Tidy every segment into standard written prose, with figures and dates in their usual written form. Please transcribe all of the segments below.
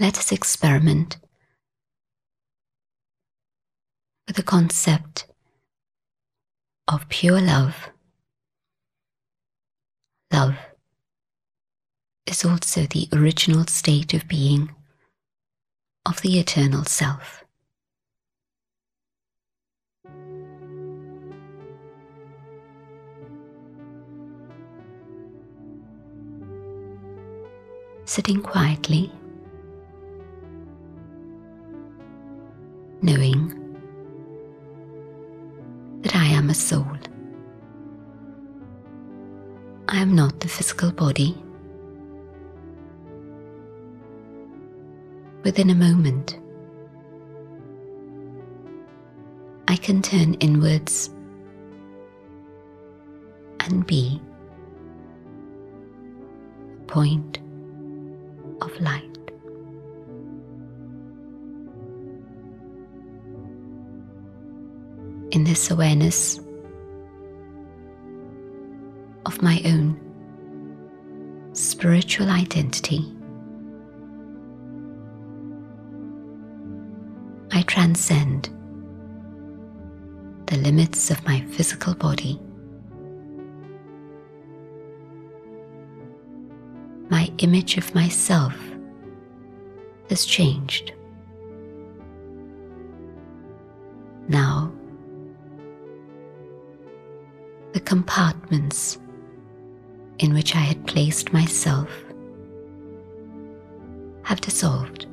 let us experiment with the concept of pure love. Love is also the original state of being of the eternal self. Sitting quietly, knowing that I am a soul. I am not the physical body. Within a moment, I can turn inwards and be a point of light. In this awareness of my own spiritual identity, I transcend the limits of my physical body. My image of myself has changed. Now, the compartments in which I had placed myself have dissolved.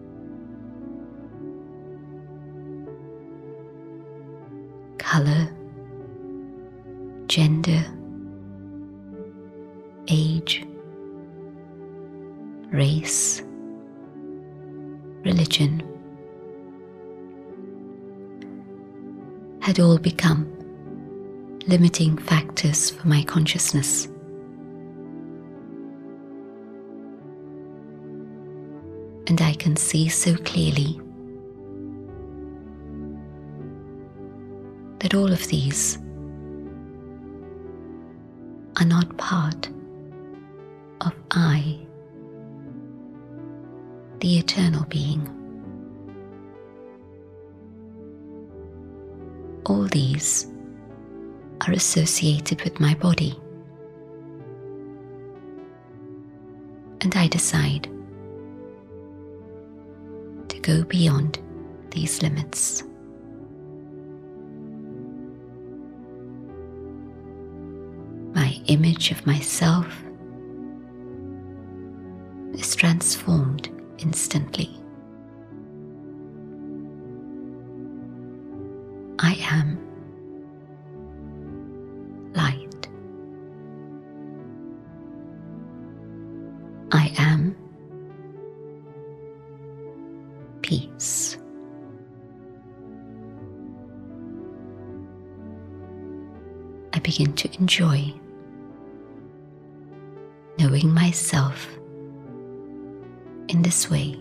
Color, gender, age, race, religion had all become limiting factors for my consciousness. And I can see so clearly that all of these are not part of I, the eternal being. All these are associated with my body, and I decide to go beyond these limits. My image of myself is transformed instantly. I am light. I am peace. I begin to enjoy knowing myself in this way.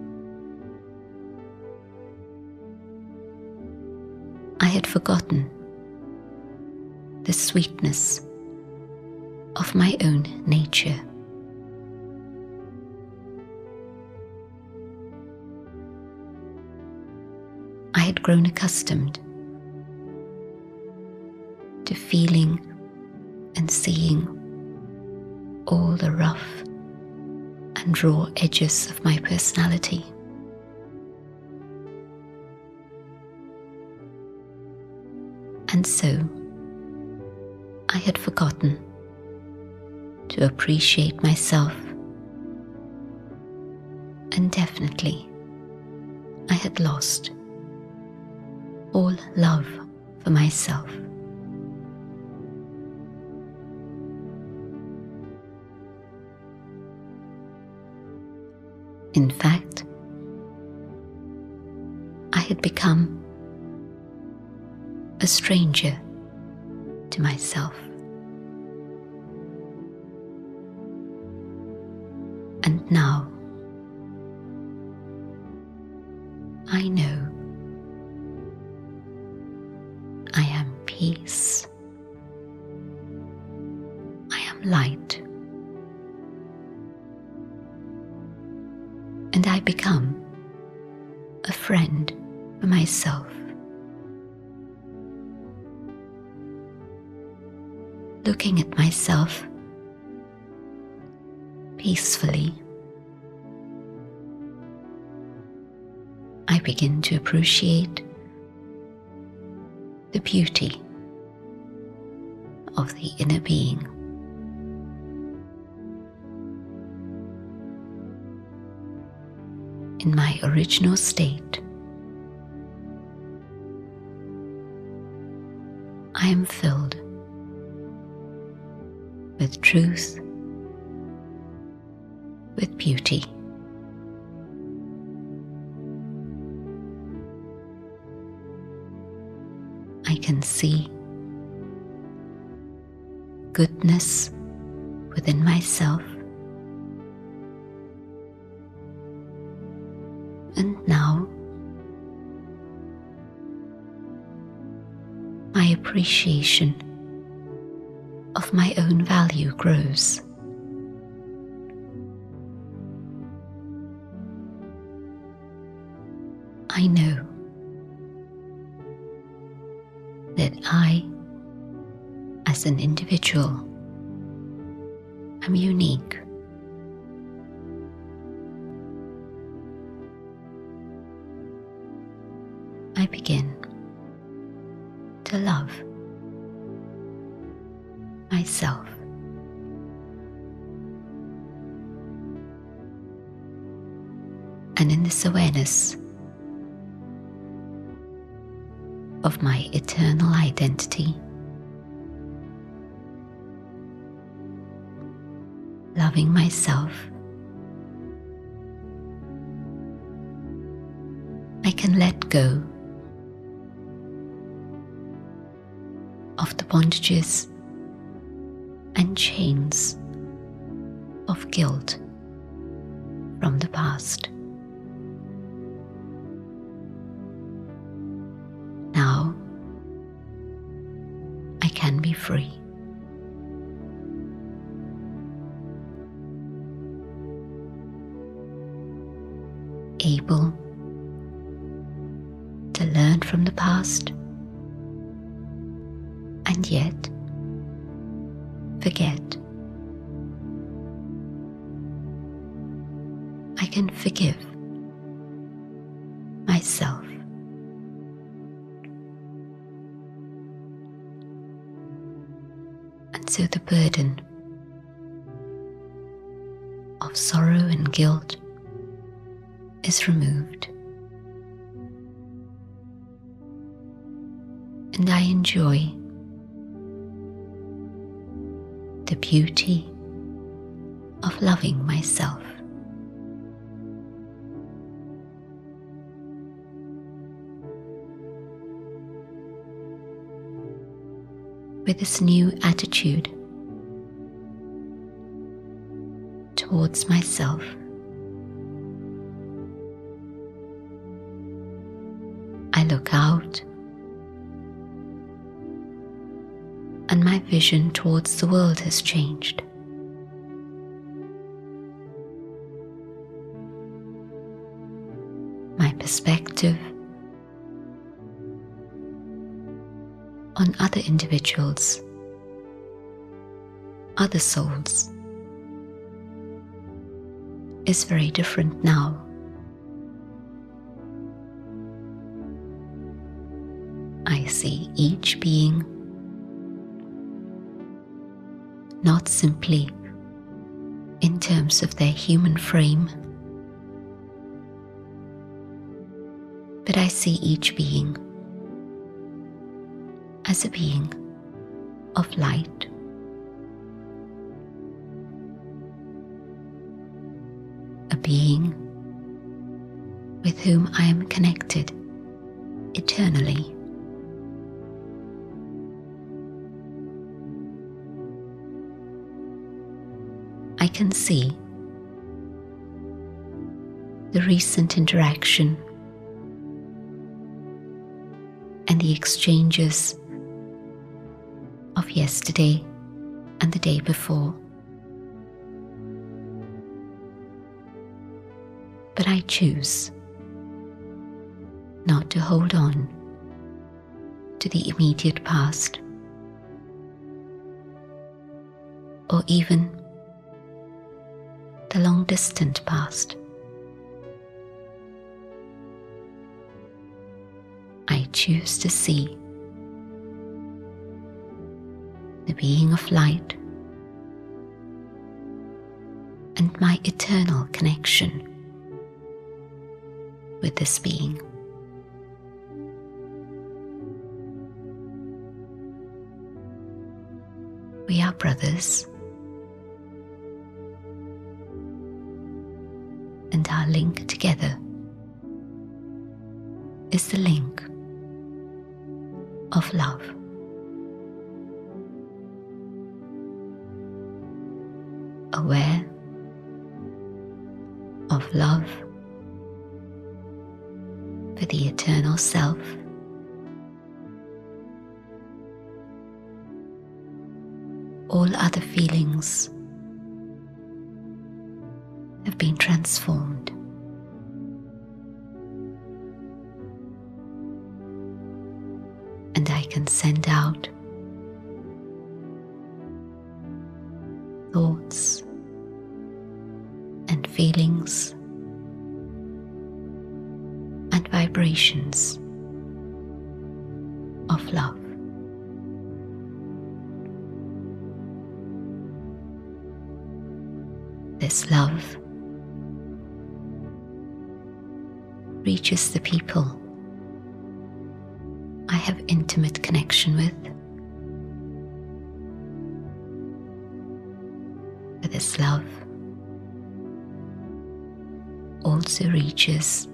I had forgotten the sweetness of my own nature. I had grown accustomed to feeling and seeing all the rough and raw edges of my personality. And so I had forgotten to appreciate myself, and definitely I had lost all love for myself. In fact, I had become a stranger to myself. And now I know I am peace. I am light. and I become a friend for myself. Looking at myself peacefully, I begin to appreciate the beauty of the inner being. In my original state, I am filled with truth, with beauty. I can see goodness within myself, and now my appreciation of my own value grows. I know that I, as an individual, am unique. I begin to love myself. And in this awareness of my eternal identity, loving myself, I can let go of the bondages and chains of guilt from the past. Now I can be free. Able to learn from the past and yet forget. I can forgive myself. And so the burden of sorrow and guilt is removed, and I enjoy the beauty of loving myself. With this new attitude towards myself, I look out, and my vision towards the world has changed. My perspective on other individuals, other souls, is very different now. I see each being not simply in terms of their human frame, but I see each being as a being of light. A being with whom I am connected eternally. I can see the recent interaction and the exchanges of yesterday and the day before. But that I choose not to hold on to the immediate past, or even the long-distant past. I choose to see the being of light and my eternal connection with this being. We are brothers, and our link together is the link of love. Aware of love for the eternal self, all other feelings have been transformed. And I can send out thoughts and feelings and vibrations of love. This love reaches the people I have intimate connection with. But this love also reaches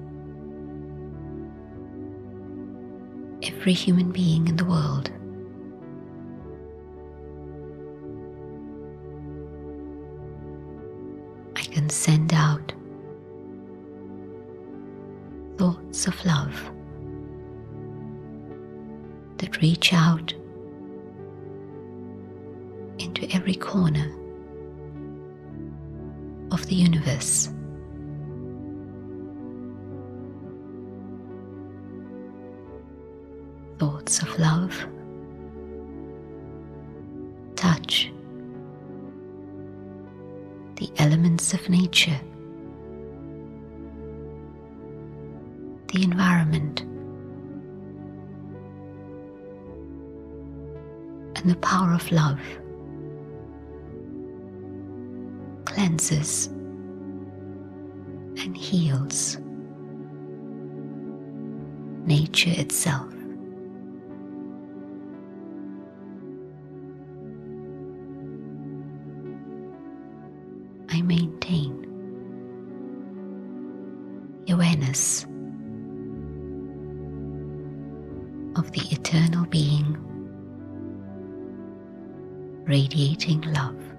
every human being in the world. I can send out thoughts of love that reach out into every corner of the universe. Thoughts of love touch the elements of nature, the environment, and the power of love cleanses and heals nature itself. I maintain the awareness of the eternal being radiating love.